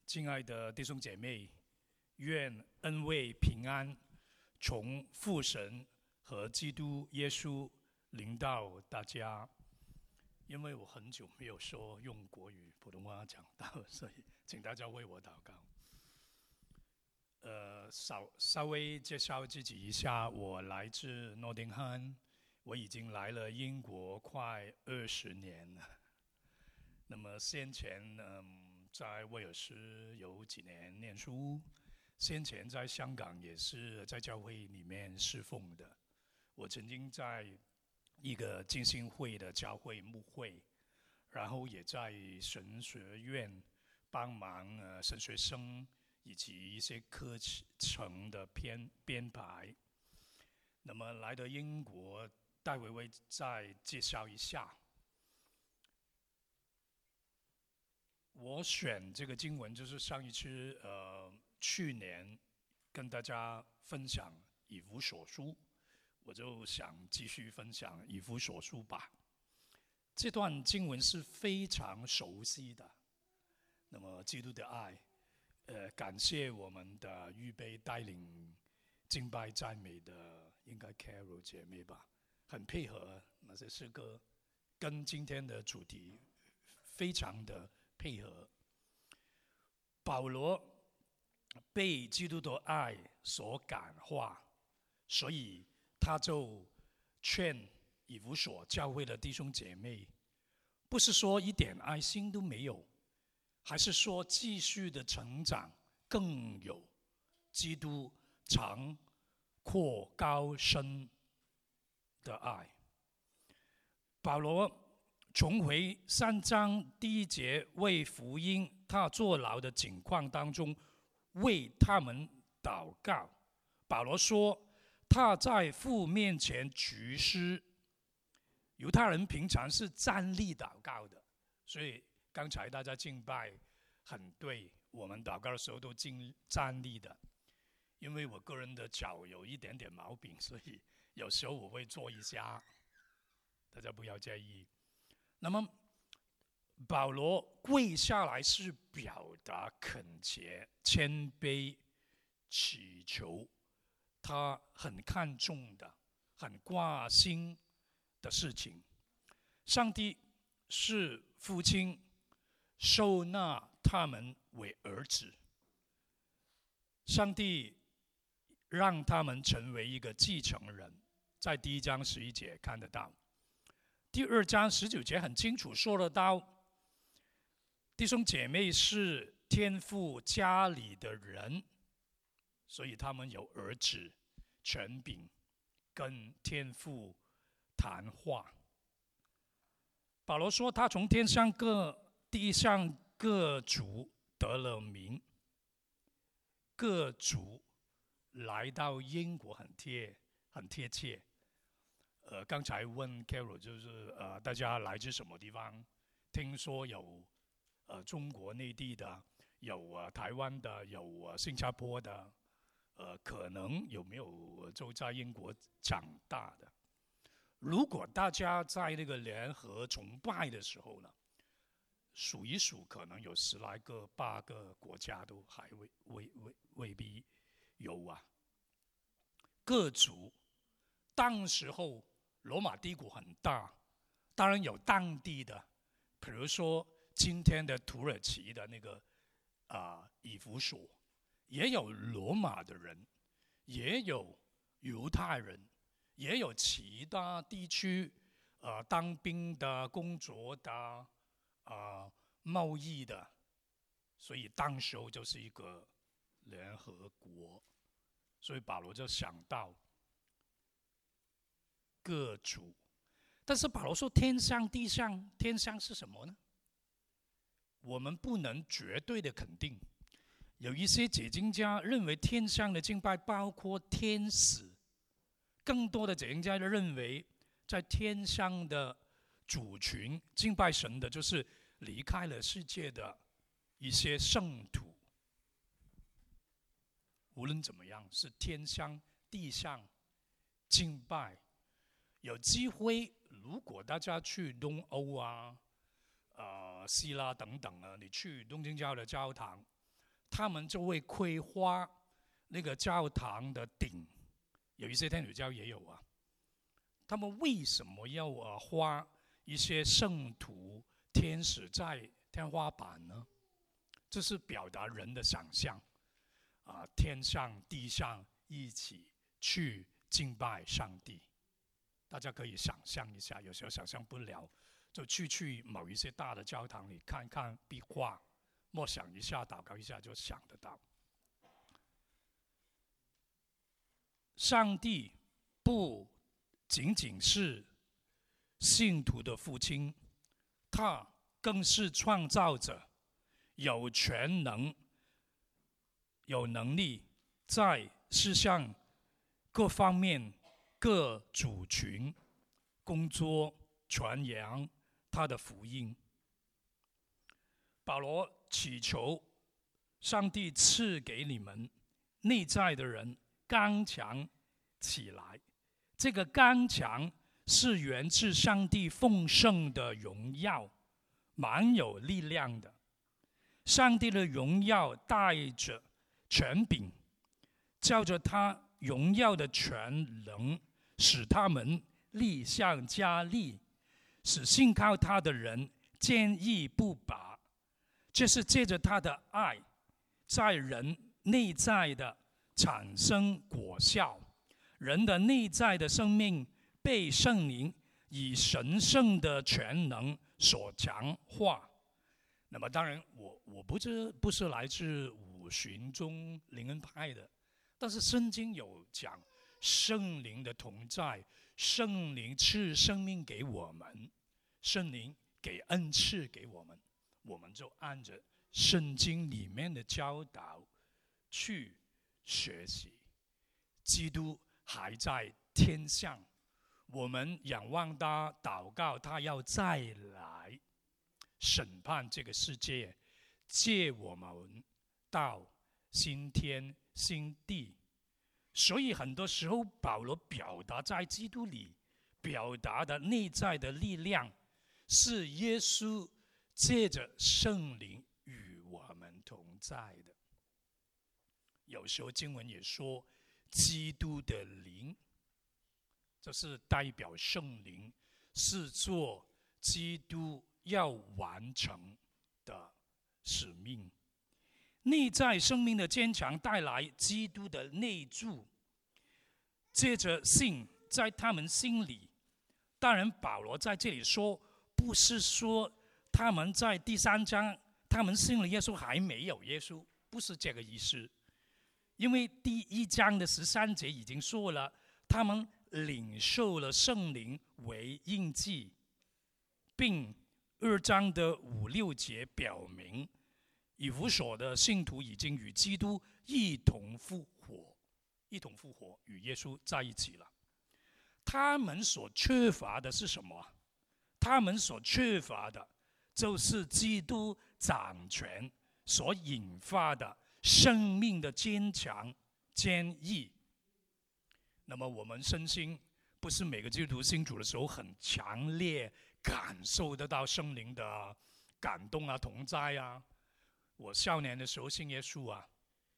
亲爱的弟兄姐妹，愿恩惠平安从父神和基督耶稣临到大家。因为我很久没有说用国语普通话讲道，所以请大家为我祷告。稍微介绍自己一下，我来自诺丁汉，我已经来了英国快20年了。那么先前在威尔斯有几年念书，先前在香港也是在教会里面侍奉的。我曾经在一个浸信会的教会牧会，然后也在神学院帮忙神学生以及一些课程的编排。那么来到英国，戴维维再介绍一下。我选这个经文就是上一次去年跟大家分享以弗所书，我就想继续分享以弗所书吧。这段经文是非常熟悉的。那么基督的爱，感谢我们的预备带领敬拜赞美的应该 Carol 姐妹吧，很配合那些诗歌，跟今天的主题非常的配合。保罗被基督的爱所感化，所以他就劝以弗所教会的弟兄姐妹，不是说一点爱心都没有，还是说继续的成长，更有基督长阔高深的爱。保罗重回3章第1节，为福音他坐牢的境况当中为他们祷告。保罗说他在父面前举诗。犹太人平常是站立祷告的，所以刚才大家敬拜很对，我们祷告的时候都站立的。因为我个人的脚有一点点毛病，所以有时候我会坐一下，大家不要介意。那么保罗跪下来是表达恳切、谦卑、祈求他很看重的、很挂心的事情。上帝是父亲，收纳他们为儿子。上帝让他们成为一个继承人，在第1章11节看得到。第2章19节很清楚说得到，弟兄姐妹是天父家里的人，所以他们有儿子权柄跟天父谈话。保罗说他从天上地上各族得了名，各族来到英国很贴切。刚才问 Carol 就是大家来自什么地方？听说有中国内地的，有台湾的，有新加坡的，可能有没有就在英国长大的？如果大家在那个联合崇拜的时候呢，数一数，可能有10来个、8个国家都还未必有啊。各族，当时候罗马帝国很大，当然有当地的，比如说今天的土耳其的那个以弗所，也有罗马的人，也有犹太人，也有其他地区当兵的、工作的、贸易的，所以当时候就是一个联合国。所以保罗就想到各族，但是保罗说天上地上，天上是什么呢？我们不能绝对的肯定。有一些解经家认为天上的敬拜包括天使，更多的解经家认为在天上的主群敬拜神的就是离开了世界的一些圣徒。无论怎么样，是天上地上敬拜。有机会，如果大家去东欧希腊等等你去东正教的教堂， 他们就会规划那个教堂的顶，有一些天主教也有啊。他们为什么要画一些圣徒、天使在天花板呢？这是表达人的想象天上地上一起去敬拜上帝。大家可以想象一下，有时候想象不了，就去某一些大的教堂里看看壁画，默想一下，祷告一下就想得到。上帝不仅仅是信徒的父亲，他更是创造者，有全能、有能力在世上各方面、各族群工作传扬他的福音。保罗祈求上帝赐给你们内在的人刚强起来，这个刚强是源自上帝丰盛的荣耀，蛮有力量的。上帝的荣耀带着权柄，照着他荣耀的全能，使他们力上加力，使信靠他的人坚毅不拔。这是借着他的爱，在人内在的产生果效，人的内在的生命被圣灵以神圣的全能所强化。那么当然我不是来自五旬宗灵恩派的，但是圣经有讲圣灵的同在，圣灵赐生命给我们，圣灵给恩赐给我们，我们就按着圣经里面的教导去学习。基督还在天上，我们仰望他，祷告他要再来审判这个世界，借我们到新天新地。所以很多时候保罗表达在基督里表达的内在的力量，是耶稣借着圣灵与我们同在的。有时候经文也说基督的灵，这是代表圣灵，是做基督要完成的使命。内在生命的坚强带来基督的内住，借着信在他们心里。当然保罗在这里说，不是说他们在第3章他们信了耶稣还没有耶稣，不是这个意思。因为第1章的13节已经说了，他们领受了圣灵为印记，并2章的5、6节表明以弗所的信徒已经与基督一同复活，与耶稣在一起了。他们所缺乏的是什么？他们所缺乏的就是基督掌权所引发的生命的坚强坚毅。那么我们身心不是每个基督徒信主的时候很强烈感受得到圣灵的感动啊、同在啊。我少年的时候信耶稣啊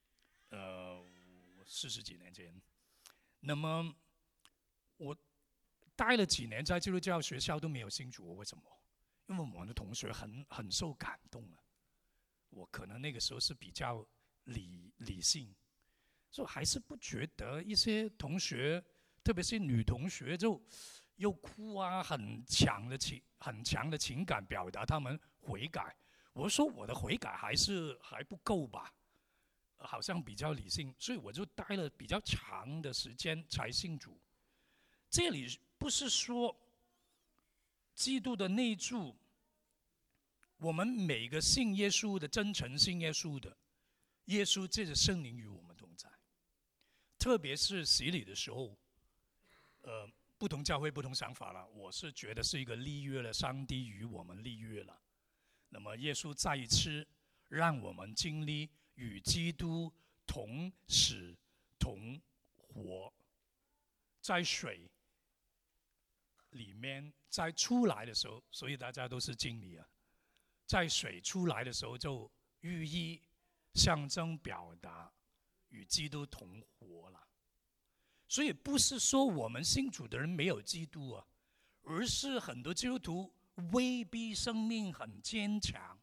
，40几年前，那么我待了几年在基督教学校都没有信主，为什么？因为我们的同学很受感动啊。我可能那个时候是比较理性，所以还是不觉得一些同学，特别是女同学，就又哭啊，很强的情感表达他们悔改。我说我的悔改还不够吧，好像比较理性，所以我就待了比较长的时间才信主。这里不是说基督的内住，我们每个信耶稣的、真诚信耶稣的，耶稣借着圣灵与我们同在。特别是洗礼的时候，不同教会不同想法了。我是觉得是一个立约了，上帝与我们立约了。那么耶稣再一次让我们经历与基督同死同活，在水里面，在出来的时候，所以大家都是经历啊。在水出来的时候，就寓意象征表达与基督同活了。所以不是说我们信主的人没有基督啊，而是很多基督徒未必生命很坚强。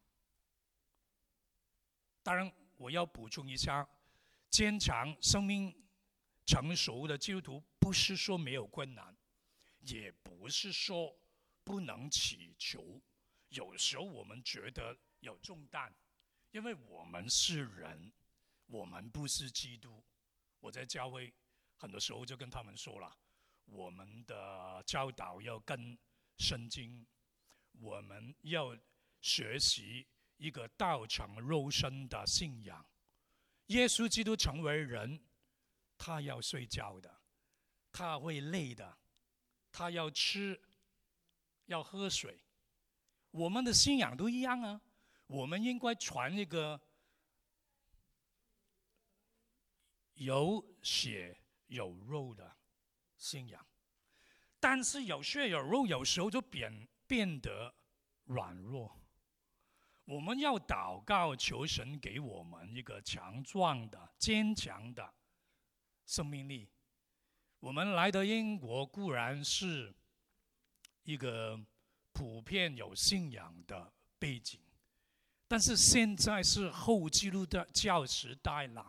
当然我要补充一下，坚强生命成熟的基督徒不是说没有困难，也不是说不能祈求。有时候我们觉得有重担，因为我们是人，我们不是基督。我在教会很多时候就跟他们说了，我们的教导要跟圣经，我们要学习一个道成肉身的信仰。耶稣基督成为人，他要睡觉的，他会累的，他要吃，要喝水。我们的信仰都一样啊，我们应该传一个有血有肉的信仰。但是有血有肉有时候就变得软弱。我们要祷告求神给我们一个强壮的坚强的生命力。我们来到英国固然是一个普遍有信仰的背景，但是现在是后基督教时代了。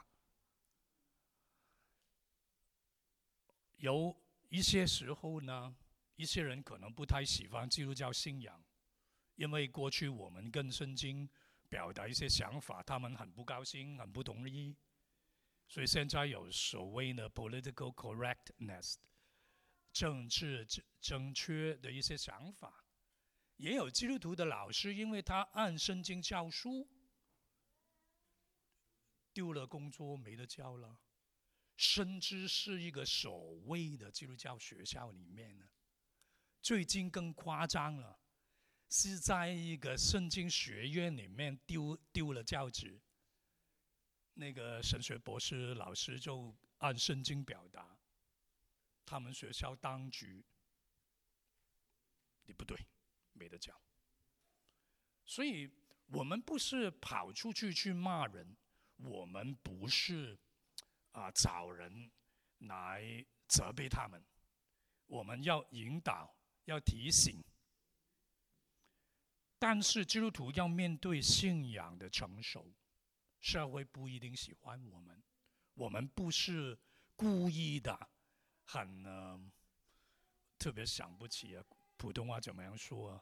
有一些时候呢，一些人可能不太喜欢基督教信仰，因为过去我们跟圣经表达一些想法，他们很不高兴，很不同意，所以现在有所谓的 political correctness 政治正确的一些想法。也有基督徒的老师，因为他按圣经教书，丢了工作没得教了，甚至是一个所谓的基督教学校里面呢，最近更夸张了，是在一个圣经学院里面丢了教职。那个神学博士老师就按圣经表达，他们学校当局你不对，没得教。所以我们不是跑出去骂人，我们不是找人来责备他们，我们要引导，要提醒。但是基督徒要面对信仰的成熟，社会不一定喜欢我们，我们不是故意的，特别想不起普通话怎么样说，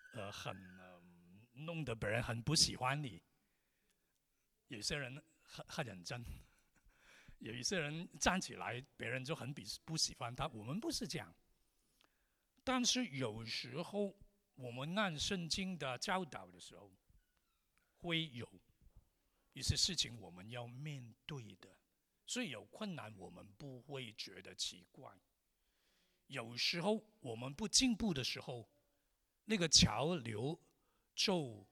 弄得别人很不喜欢你。有些人很认真，有一些人站起来，别人就很不喜欢他。我们不是这样，但是有时候我们按圣经的教导的时候，会有一些事情我们要面对的，所以有困难我们不会觉得奇怪。有时候我们不进步的时候，那个潮流就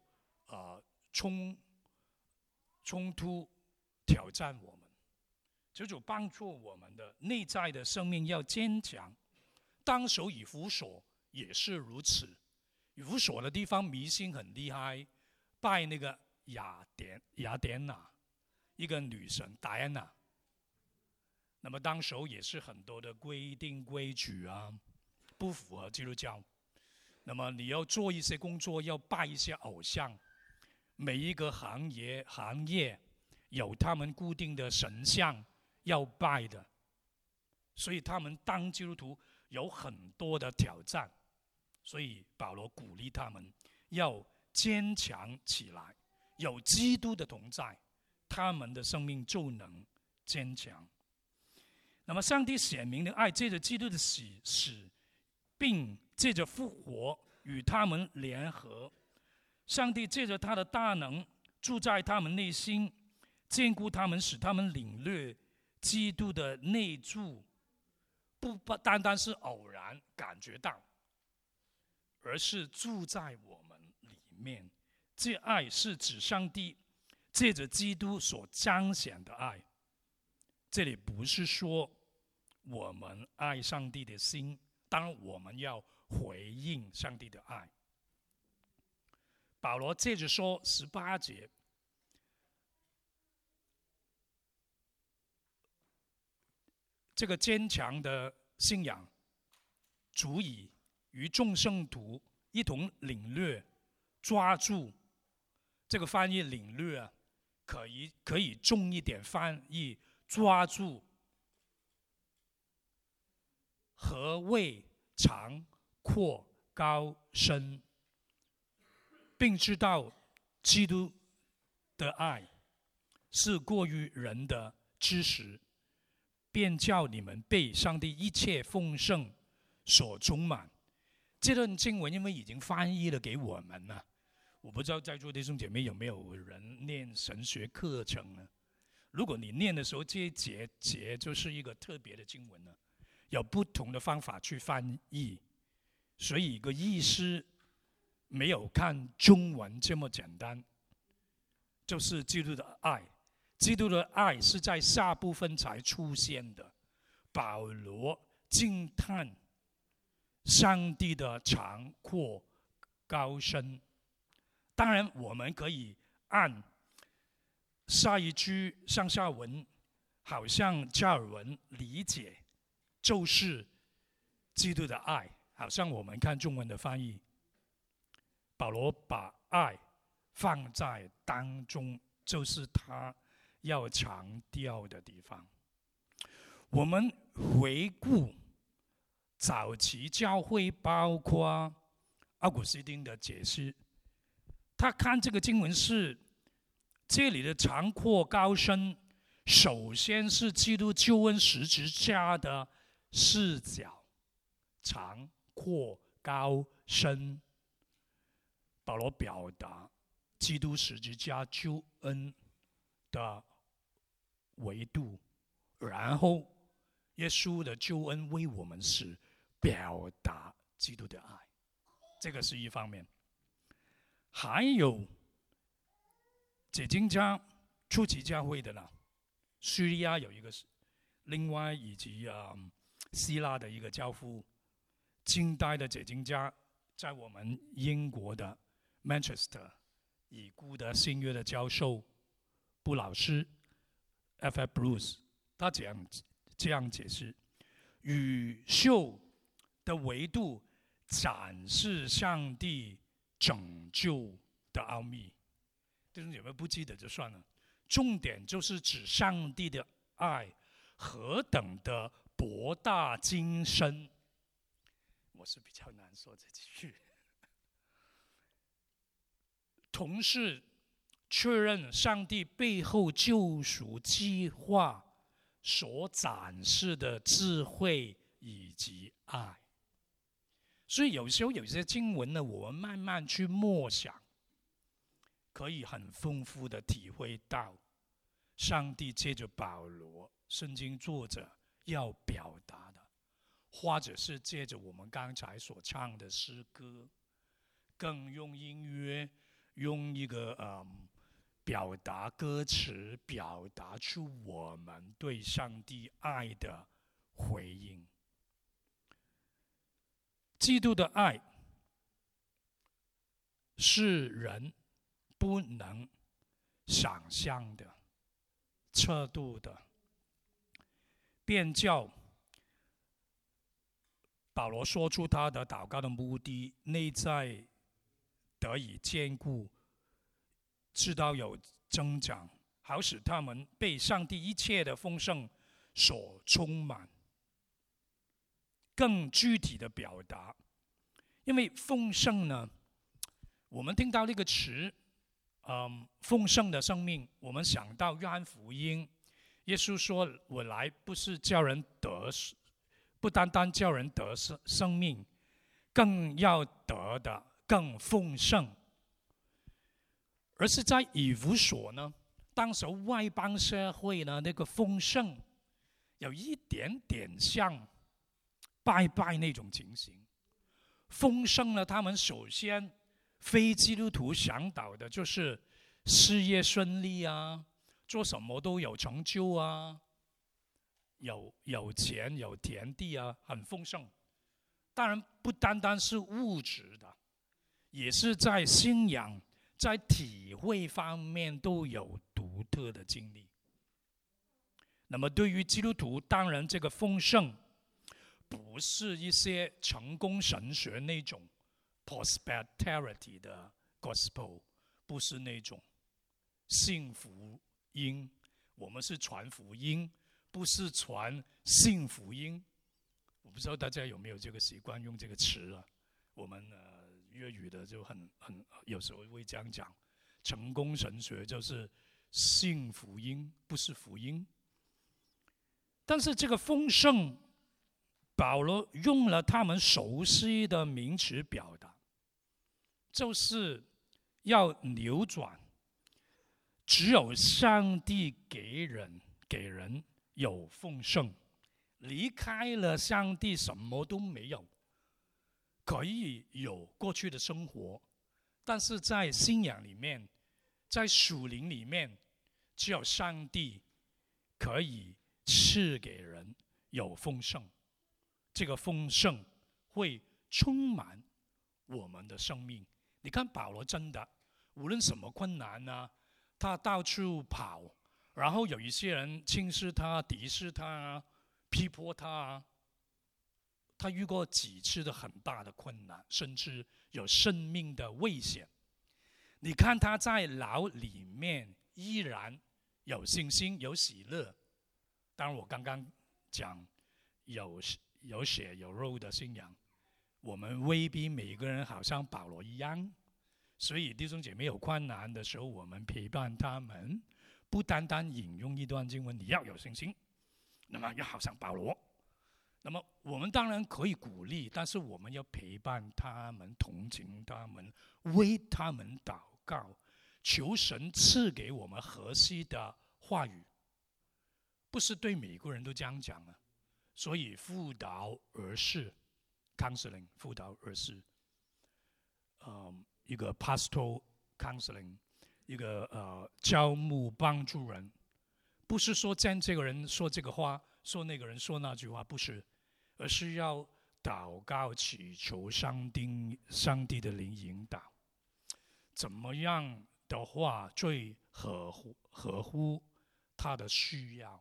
冲突挑战我们，就帮助我们的内在的生命要坚强。当守以弗所也是如此，以弗所的地方迷信很厉害，拜那个雅典娜，一个女神戴安娜。那么当时候也是很多的规定规矩啊，不符合基督教。那么你要做一些工作，要拜一些偶像，每一个行业有他们固定的神像要拜的，所以他们当基督徒有很多的挑战。所以保罗鼓励他们要坚强起来，有基督的同在，他们的生命就能坚强。那么上帝显明的爱，借着基督的死，并借着复活与他们联合。上帝借着他的大能住在他们内心，坚固他们，使他们领略基督的内住，不单单是偶然感觉到，而是住在我们里面。这爱是指上帝借着基督所彰显的爱。这里不是说我们爱上帝的心，当然我们要回应上帝的爱。保罗接着说18节， 这个坚强的信仰足以与众圣徒一同领略、抓住。这个翻译领略啊，可以重一点翻译抓住。何谓长阔高深，并知道基督的爱是过于人的知识，便叫你们被上帝一切丰盛所充满。这段经文因为已经翻译了给我们了，我不知道在座弟兄姐妹有没有人念神学课程呢？如果你念的时候，这一节就是一个特别的经文了，有不同的方法去翻译，所以一个意思没有看中文这么简单。就是基督的爱，基督的爱是在下部分才出现的。保罗惊叹上帝的长阔高深。当然我们可以按下一句上下文好像加尔文理解，就是基督的爱，好像我们看中文的翻译，保罗把爱放在当中，就是他要强调的地方。我们回顾早期教会，包括奥古斯丁的解释，他看这个经文是这里的长阔高深，首先是基督救恩十字架的视角，长阔高深，保罗表达基督十字架救恩的维度，然后耶稣的救恩为我们是表达基督的爱，这个是一方面。还有解经家初期教会的呢，叙利亚有一个，另外以及希腊的一个教父，近代的解经家在我们英国的 Manchester 已故的新约的教授布老师 F.F. Bruce， 他这样解释：宇宙的维度展示上帝拯救的奥秘。弟兄姐妹不记得就算了，重点就是指上帝的爱何等的博大精深。我是比较难说这几句。同时确认上帝背后救赎计划所展示的智慧以及爱。所以有时候有些经文呢，我们慢慢去默想，可以很丰富的体会到上帝借着保罗圣经作者要表达的，或者是借着我们刚才所唱的诗歌，更用音乐，用一个表达歌词，表达出我们对上帝爱的回应。基督的爱是人不能想象的、测度的，便叫保罗说出他的祷告的目的，内在得以坚固，直到有增长，好使他们被上帝一切的丰盛所充满。更具体的表达，因为丰盛呢，我们听到这个词，丰盛的生命，我们想到约翰福音，耶稣说：“我来不是叫人得，不单单叫人得生命，更要得的更丰盛。”而是在以弗所呢，当时外邦社会呢，那个丰盛有一点点像拜拜那种情形。丰盛呢，他们首先非基督徒想到的就是事业顺利啊，做什么都有成就啊，有钱有田地啊，很丰盛。当然不单单是物质的，也是在信仰在体会方面都有独特的经历。 那么对于基督徒，当然这个丰盛不是一些成功神学那种 prosperity 的 gospel， 不是那种信福音，我们是传福音，不是传信福音。我不知道大家有没有这个习惯用这个词啊？我们粤语的就很有时候会这样讲，成功神学就是信福音，不是福音。但是这个丰盛，保罗用了他们熟悉的名词表达，就是要扭转只有上帝给人有丰盛，离开了上帝什么都没有，可以有过去的生活，但是在信仰里面，在属灵里面，只有上帝可以赐给人有丰盛，这个丰盛会充满我们的生命。你看保罗真的无论什么困难啊，他到处跑，然后有一些人轻视他、敌视他、批驳他，他遇过几次的很大的困难，甚至有生命的危险。你看他在牢里面依然有信心、有喜乐。当然我刚刚讲有血有肉的信仰，我们未必每个人好像保罗一样，所以弟兄姐妹有困难的时候，我们陪伴他们，不单单引用一段经文，你要有信心，那么要好像保罗。那么我们当然可以鼓励，但是我们要陪伴他们，同情他们，为他们祷告，求神赐给我们合适的话语。不是对每个人都这样讲啊，所以辅导儿童 counseling 辅导儿童，一个 pastoral counseling， 一个教牧帮助人，不是说见这个人说这个话，说那个人说那句话，不是，而是要祷告祈求上帝的灵引导，怎么样的话最合乎他的需要。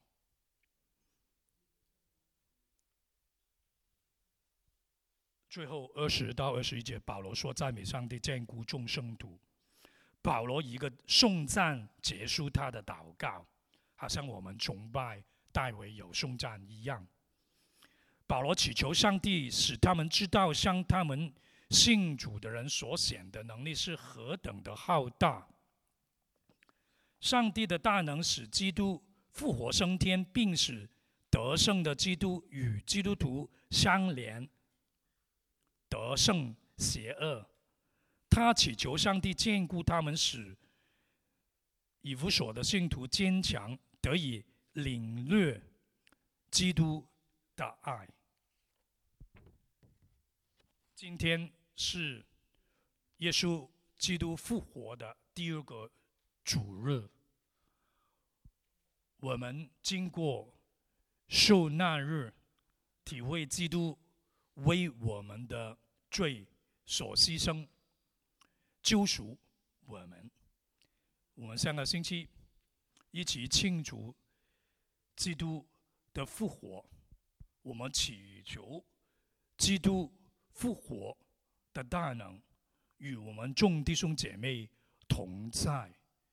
最后20到21节，保罗说赞美上帝，眷顾众圣徒。保罗以一个颂赞结束他的祷告，好像我们崇拜大卫有颂赞一样。保罗祈求上帝使他们知道，向他们信主的人所显的能力是何等的浩大。上帝的大能使基督复活升天，并使得胜的基督与基督徒相连，得胜邪恶。他祈求上帝眷顾他们，使以弗所的信徒坚强，得以领略基督的爱。今天是耶稣基督复活的第2个主日，我们经过受难日，体会基督为我们的罪所牺牲，救赎我们。我们上个星期一起庆祝基督的复活，我们祈求基督复活的大能与我们众弟兄姐妹同在，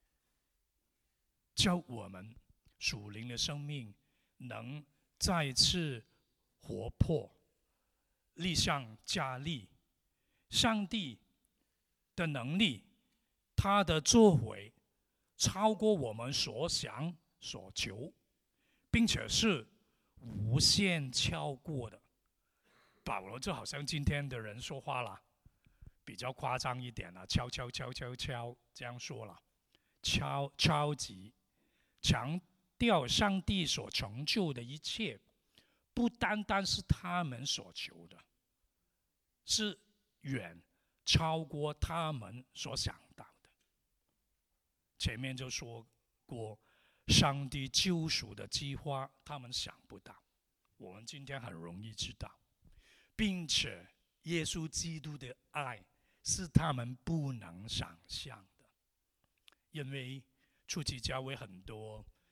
叫我们属灵的生命能再次活泼，力上加力。上帝的能力，他的作为超过我们所想所求，并且是无限超过的。保罗就好像今天的人说话了，比较夸张一点了，敲这样说了，超级强调上帝所成就的一切，不单单是他们所求的，是远超过他们所想到的。前面就说过，上帝救赎的计划他们想不到，我们今天很容易知道，并且耶稣基督的爱是他们不能想象的。因为初期教会很多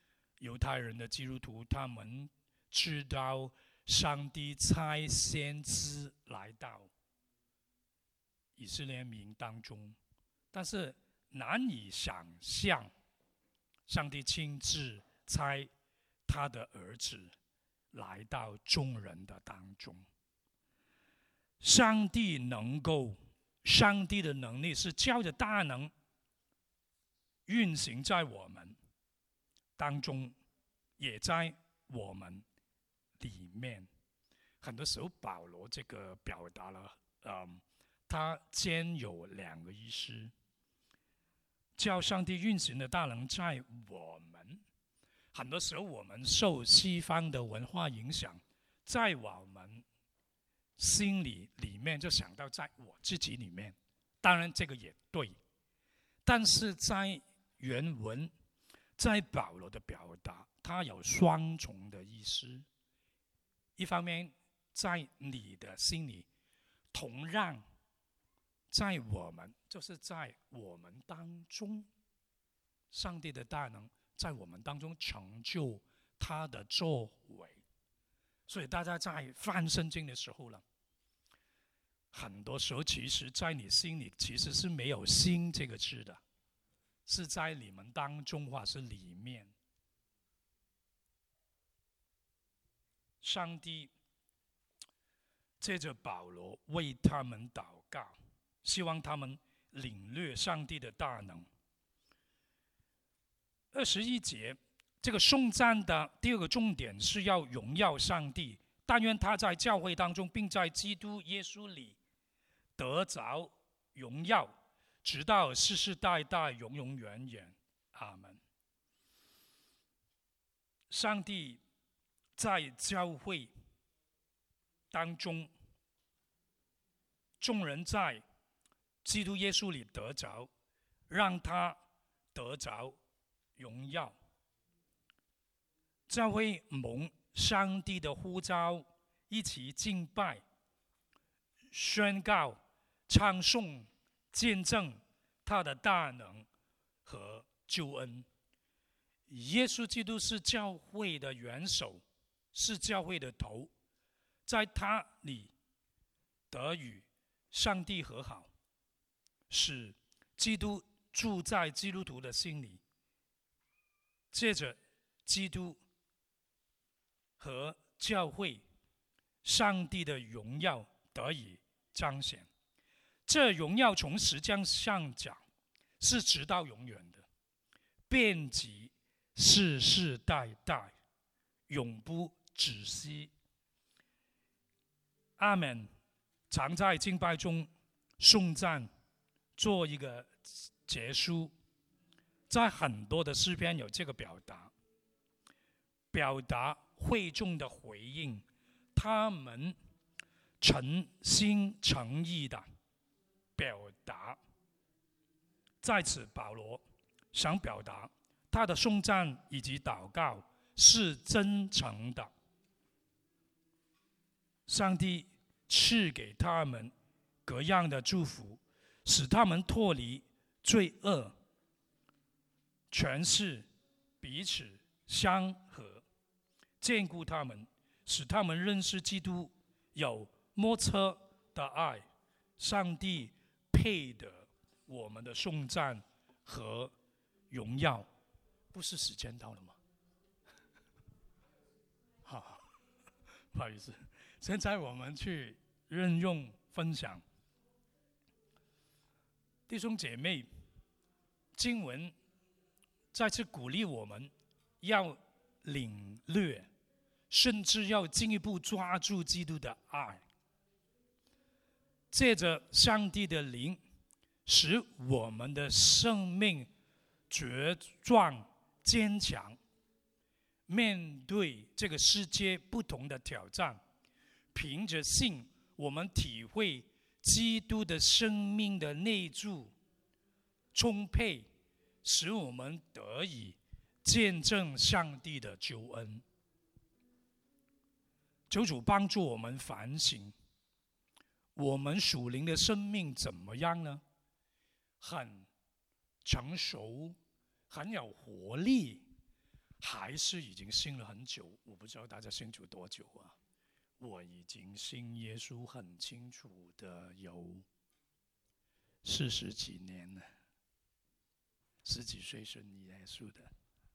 犹太人的基督徒，他们知道上帝差先知来到以色列民当中，但是难以想象上帝亲自差他的儿子来到众人的当中。上帝的能力是叫着大能运行在我们当中，也在我们里面。很多时候保罗这个表达了它兼有两个意思，叫上帝运行的大能在我们。很多时候我们受西方的文化影响，在我们心里面就想到在我自己里面，当然这个也对，但是在原文，在保罗的表达，它有双重的意思。一方面，在你的心里，同样在我们，就是在我们当中，上帝的大能在我们当中成就他的作为。所以大家在翻圣经的时候呢，很多时候其实在你心里其实是没有心这个字的，是在你们当中或是里面。上帝借着保罗为他们祷告，希望他们领略上帝的大能。21节，这个颂赞的第二个重点是要荣耀上帝，但愿他在教会当中，并在基督耶稣里得着荣耀，直到世世代代，永永远远。阿们。上帝在教会当中，众人在基督耶稣里得着，让他得着荣耀。教会蒙上帝的呼召，一起敬拜、宣告、唱颂、见证他的大能和救恩。耶稣基督是教会的元首，是教会的头，在他里得与上帝和好，使基督住在基督徒的心里，借着基督和教会，上帝的荣耀得以彰显。这荣耀从时间上讲是直到永远的，遍及世世代代，永不止息。阿们。常在敬拜中颂赞做一个结束，在很多的诗篇有这个表达会众的回应，他们诚心诚意的表达。在此，保罗想表达他的颂赞以及祷告是真诚的。上帝赐给他们各样的祝福，使他们脱离罪恶，全是彼此相合，眷顾他们，使他们认识基督，有莫测的爱。上帝配得我们的颂赞和荣耀。不是时间到了吗？好，不好意思，现在我们去任用分享。弟兄姐妹，经文再次鼓励我们要领略，甚至要进一步抓住基督的爱，借着上帝的灵，使我们的生命茁壮坚强，面对这个世界不同的挑战，凭着信，我们体会基督的生命的内住充沛，使我们得以见证上帝的救恩。求主帮助我们反省，我们属灵的生命怎么样呢？很成熟，很有活力， 还是已经信了很久？我不知道大家信主多久啊？我已经信耶稣很清楚的有40几年了，10几岁信耶稣的。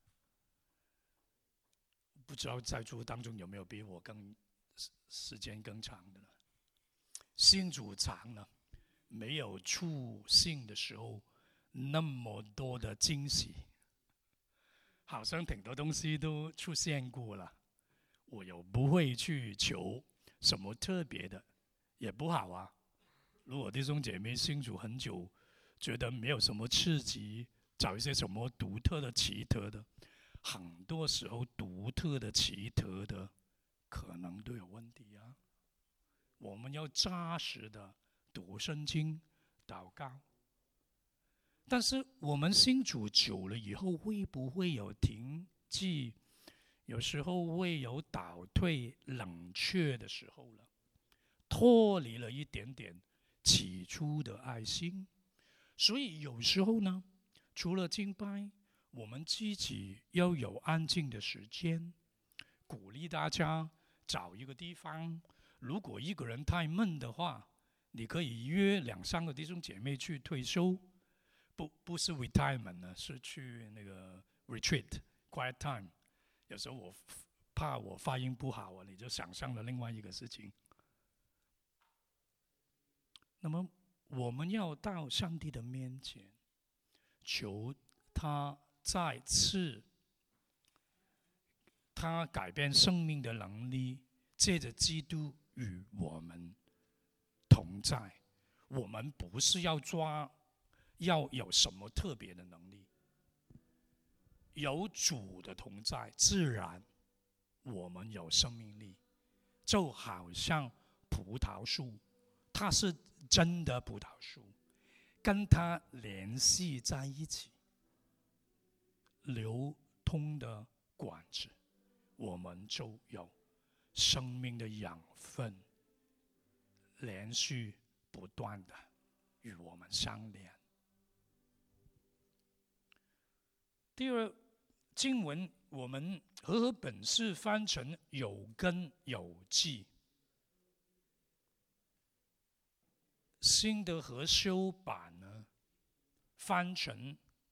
不知道在座当中有没有比我更时间更长的了？信主长了，没有初信的时候那么多的惊喜，好像挺多东西都出现过了。我又不会去求什么特别的，也不好啊。如果弟兄姐妹信主很久，觉得没有什么刺激，找一些什么独特的、奇特的，很多时候独特的、奇特的，可能都有问题啊。我们要扎实的读圣经、祷告。但是我们信主久了以后，会不会有停滞？有时候会有倒退、冷却的时候了，脱离了一点点起初的爱心。所以有时候呢，除了敬拜，我们自己要有安静的时间。鼓励大家找一个地方，如果一个人太闷的话，你可以约2、3个弟兄姐妹去退休，不是 retirement 呢，是去那个 retreat quiet time。有时候我怕我发音不好啊，你就想象了另外一个事情。那么我们要到上帝的面前，求他再次他改变生命的能力，借着基督与我们同在。我们不是要有什么特别的能力，有主的同在，自然我们有生命力。就好像葡萄树，它是真的葡萄树，跟它联系在一起，流通的管子，我们就有生命的养分，连续不断的与我们相连。第二，经文我们和合本是翻成有根有基，新的和修版呢翻成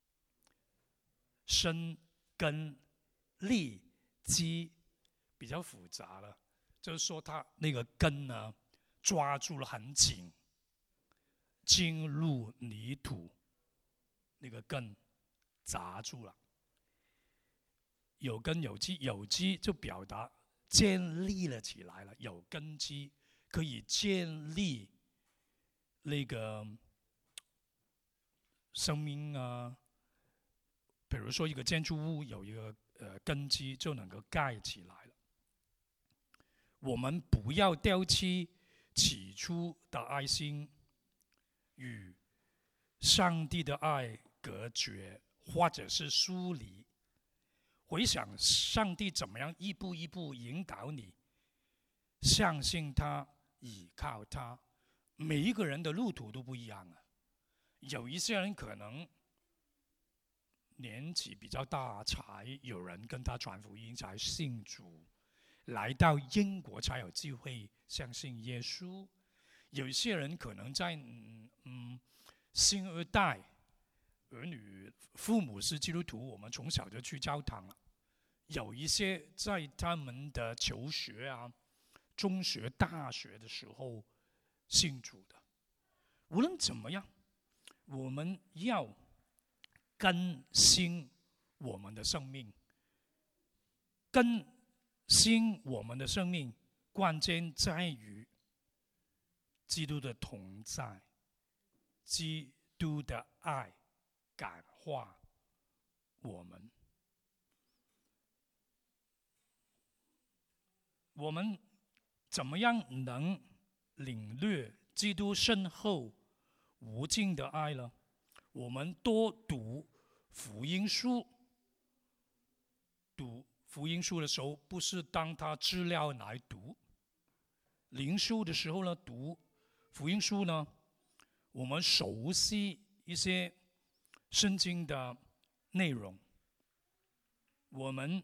生根立基，比较复杂了。就是说它那个根呢抓住了很紧，进入泥土，那个根砸住了。有根有基，有基就表达建立了起来了，有根基可以建立那个生命啊。比如说一个建筑物有一个根基，就能够盖起来了。我们不要丢弃起初的爱心，与上帝的爱隔绝，或者是疏离。回想上帝怎么样一步一步引导你，相信他，倚靠他。每一个人的路途都不一样啊。有一些人可能年纪比较大，才有人跟他传福音，才信主，来到英国才有机会相信耶稣。有一些人可能在新2代，儿女父母是基督徒，我们从小就去教堂了。有一些在他们的求学啊、中学、大学的时候信主的。无论怎么样，我们要更新我们的生命，更新我们的生命，关键在于基督的同在，基督的爱感化我们。我们怎么样能领略基督深厚无尽的爱呢？我们多读福音书。读福音书的时候，不是当它资料来读。灵修的时候呢，读福音书呢，我们熟悉一些圣经的内容， 我们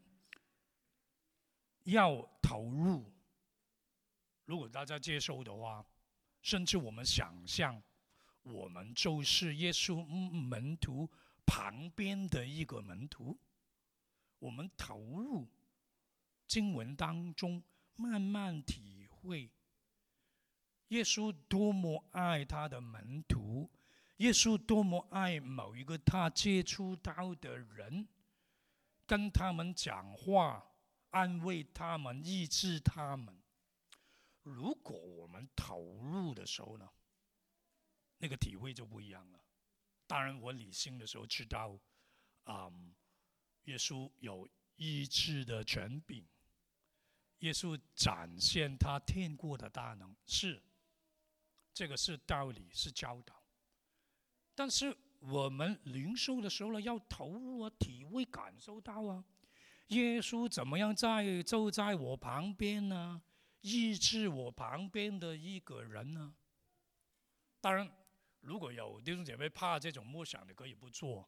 要投入，如果大家接受的话，甚至我们想象我们就是耶稣门徒旁边的一个门徒，我们投入经文当中，慢慢体会耶稣多么爱他的门徒，耶稣多么爱某一个他接触到的人，跟他们讲话，安慰他们，医治他们。如果我们投入的时候呢，那个体会就不一样了。当然，我理性的时候知道，耶稣有医治的权柄，耶稣展现他天国的大能，是这个是道理，是教导。但是我们领受的时候呢，要投入啊，体会感受到啊，耶稣怎么样就在我旁边呢？医治我旁边的一个人呢？当然，如果有弟兄姐妹怕这种默想的，可以不做。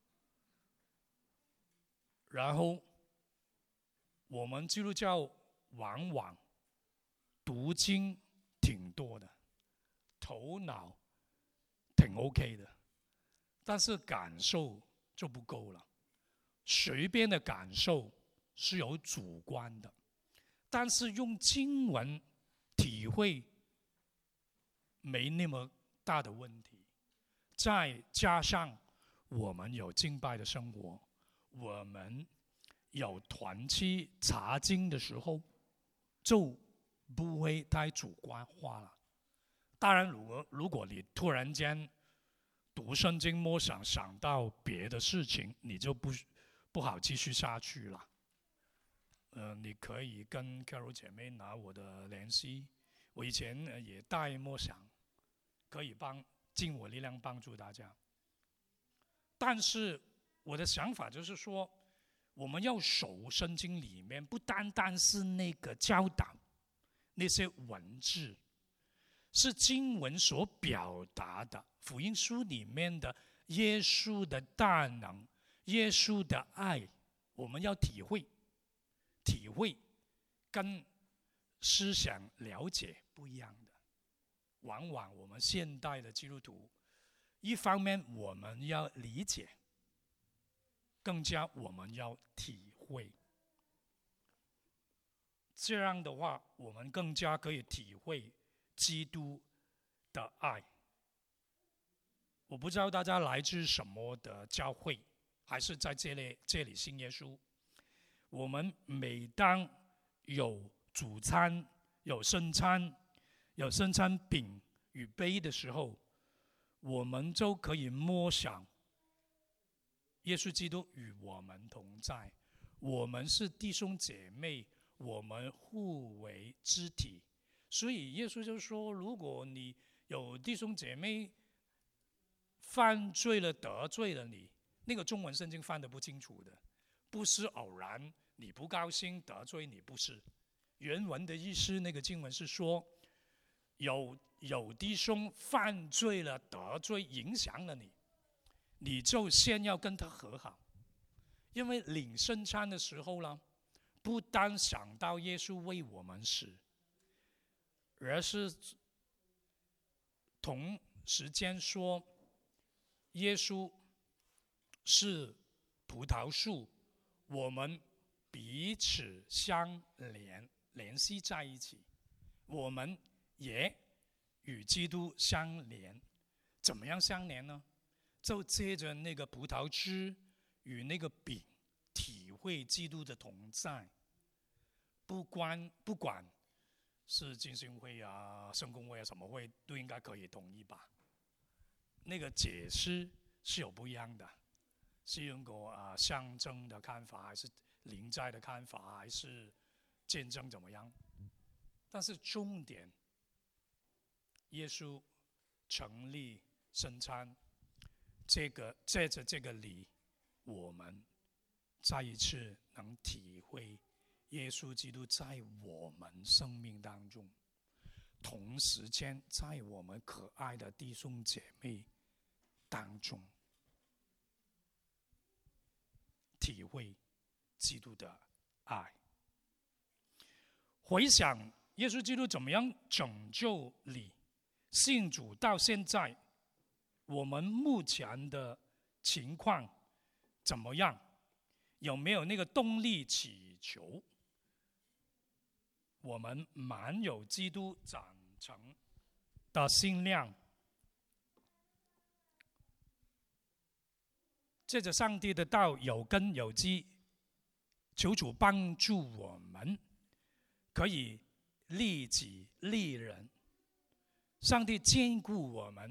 然后，我们基督教往往读经挺多的，头脑挺 OK 的，但是感受就不够了。随便的感受是有主观的，但是用经文体会没那么大的问题。再加上我们有敬拜的生活，我们有团契查经的时候，就不会太主观化了。当然，如果你突然间读圣经默想到别的事情，你就不好继续下去了。你可以跟 Carol 姐妹拿我的联系，我以前也带默想，可以尽我力量帮助大家。但是我的想法就是说，我们要守圣经里面不单单是那个教导，那些文字，是经文所表达的福音书里面的耶稣的大能，耶稣的爱，我们要体会跟思想了解不一样的。往往我们现代的基督徒，一方面我们要理解，更加我们要体会。这样的话，我们更加可以体会基督的爱。我不知道大家来自什么的教会，还是在这里信耶稣。我们每当有主餐、有圣餐、有圣餐饼与杯的时候，我们就可以默想耶稣基督与我们同在，我们是弟兄姐妹，我们互为肢体。所以耶稣就说，如果你有弟兄姐妹犯罪了，得罪了你，那个中文圣经翻得不清楚的，不是偶然你不高兴得罪你，不是。原文的意思，那个经文是说，有弟兄犯罪了，得罪影响了你，你就先要跟他和好。因为领圣餐的时候呢，不单想到耶稣为我们死，而是同时间说耶稣是葡萄树，我们彼此相联系在一起，我们也与基督相连。怎么样相连呢？就借着那个葡萄汁与那个饼，体会基督的同在。不管是浸信会啊、圣公会啊什么会，都应该可以同意吧？那个解释是有不一样的，是用个象征的看法，还是临在的看法，还是见证怎么样？但是重点，耶稣成立圣餐，借着这个礼，我们再一次能体会耶稣基督在我们生命当中，同时间在我们可爱的弟兄姐妹当中，体会基督的爱。回想耶稣基督怎么样拯救你，信主到现在，我们目前的情况怎么样？有没有那个动力祈求？我们满有基督长成的心量，借着上帝的道有根有基，求主帮助我们可以利己利人，上帝兼顾我们。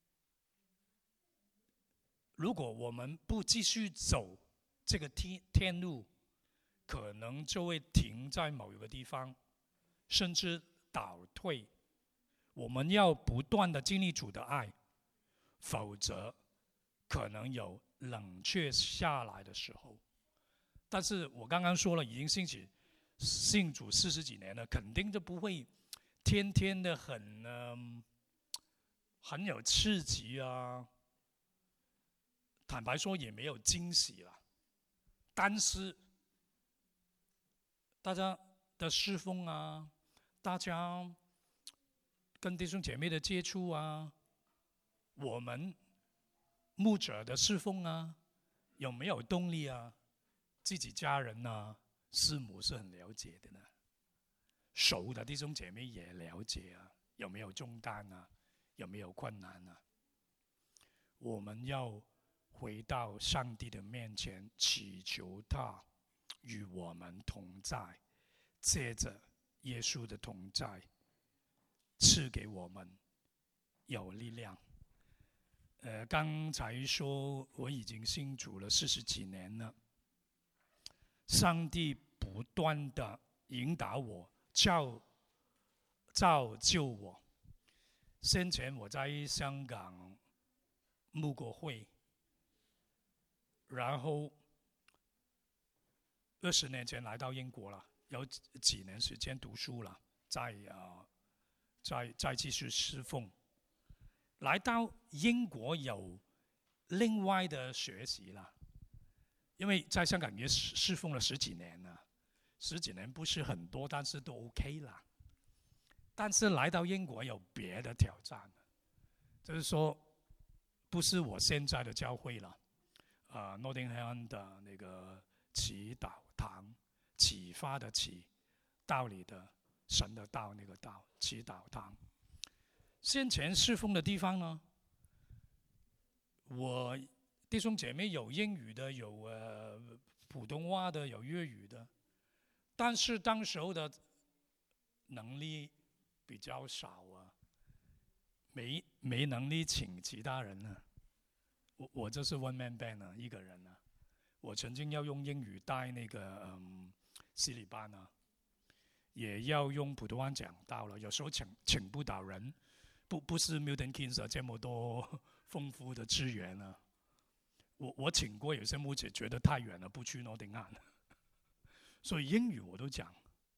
如果我们不继续走这个天路，可能就会停在某一个地方，甚至倒退。我们要不断的经历主的爱，否则可能有冷却下来的时候。但是我刚刚说了，已经信主40几年了，肯定就不会天天的很有刺激啊。坦白说也没有惊喜了，但是大家的侍奉啊，大家跟弟兄姐妹的接触啊，我们牧者的侍奉啊，有没有动力啊？自己家人啊，师母是很了解的呢，熟的弟兄姐妹也了解啊，有没有重担啊？有没有困难啊？我们要回到上帝的面前，祈求他与我们同在，借着耶稣的同在，赐给我们有力量。刚才说我已经信主了40几年了，上帝不断的引导我，造就我。先前我在香港牧过会，然后20年前来到英国了，有几年时间读书了，再继续侍奉。来到英国有另外的学习了，因为在香港也侍奉了10几年了，10几年不是很多，但是都 OK 了。但是来到英国有别的挑战，就是说不是我现在的教会了，Nottingham 的那个祈祷堂，启发的启，道理的神的道，那个道，祈祷堂。先前侍奉的地方呢，我弟兄姐妹有英语的，有普通话的，有粤语的，但是当时候的能力比较少啊，没能力请其他人呢。我这是 one man band 啊，一个人啊。我曾经要用英语带那个洗礼班啊，也要用普通话讲道了，有时候请不到人。不是 Milton Keynes 这么多丰富的资源啊，我请过有些牧者觉得太远了，不去诺丁汉，所以英语我都讲。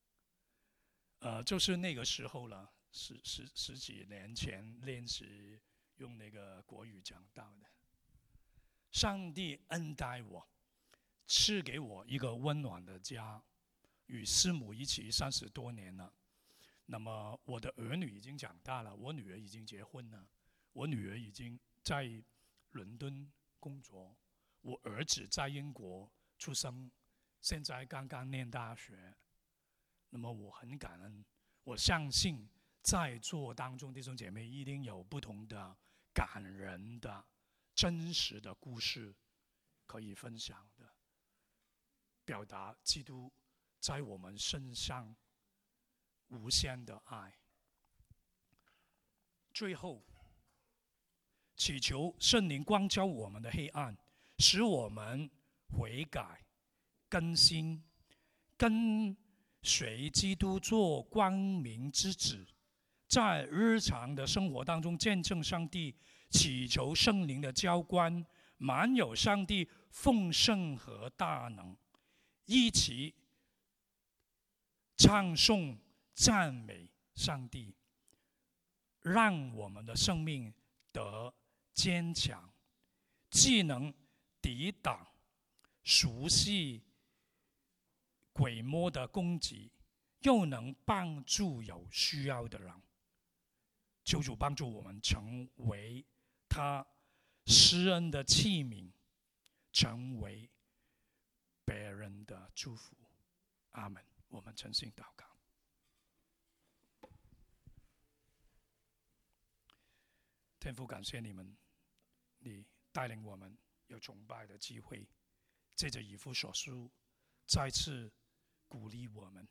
就是那个时候了，十几年前练习用那个国语讲道的。上帝恩待我，赐给我一个温暖的家，与师母一起30多年了。那么我的儿女已经长大了，我女儿已经结婚了，我女儿已经在伦敦工作，我儿子在英国出生，现在刚刚念大学。那么我很感恩，我相信在座当中弟兄姐妹一定有不同的感人的真实的故事可以分享的，表达基督在我们身上无限的爱。最后，祈求圣灵光照我们的黑暗，使我们悔改、更新，跟随基督做光明之子，在日常的生活当中见证上帝，祈求圣灵的浇灌，满有上帝丰盛和大能，一起唱颂赞美上帝，让我们的生命得坚强，既能抵挡熟悉鬼魔的攻击，又能帮助有需要的人。求主帮助我们成为他施恩的器皿，成为别人的祝福。阿们。我们诚心祷告。天父，感谢你们，你带领我们有崇拜的机会，借着以弗所书再次鼓励我们，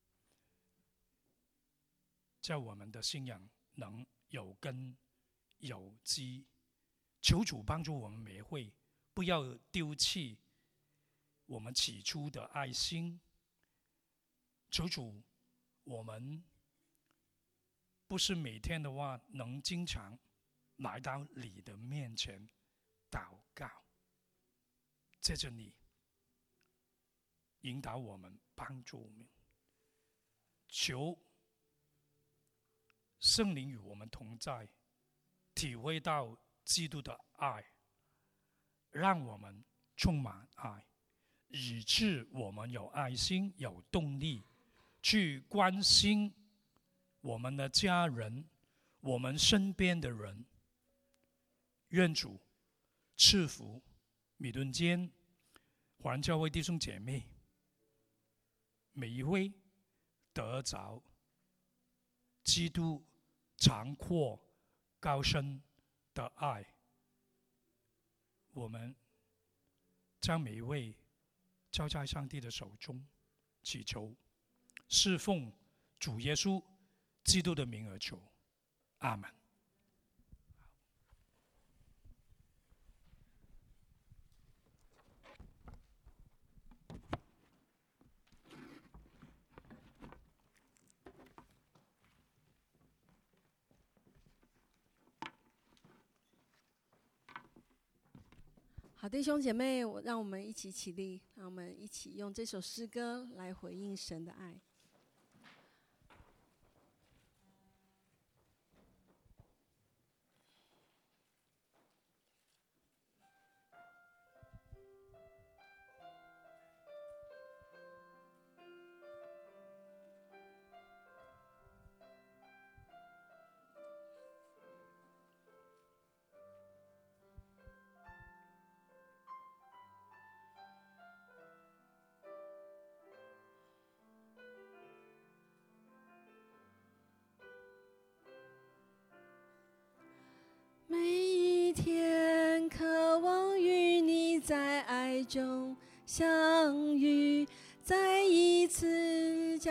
叫我们的信仰能有根有基。求主帮助我们每会不要丢弃我们起初的爱心。求主，我们不是每天的话能经常来到你的面前祷告，借着你引导我们，帮助我们。求圣灵与我们同在，体会到基督的爱，让我们充满爱，以致我们有爱心、有动力去关心我们的家人，我们身边的人。愿主赐福米顿间华人教会弟兄姐妹，每一位得着基督长阔高深的爱。我们将每一位交在上帝的手中，祈求侍奉主耶稣基督的名而求，阿们。 好，弟兄姐妹，让我们一起起立，让我们一起用这首诗歌来回应神的爱。每一天渴望与你在爱中相遇，再一次将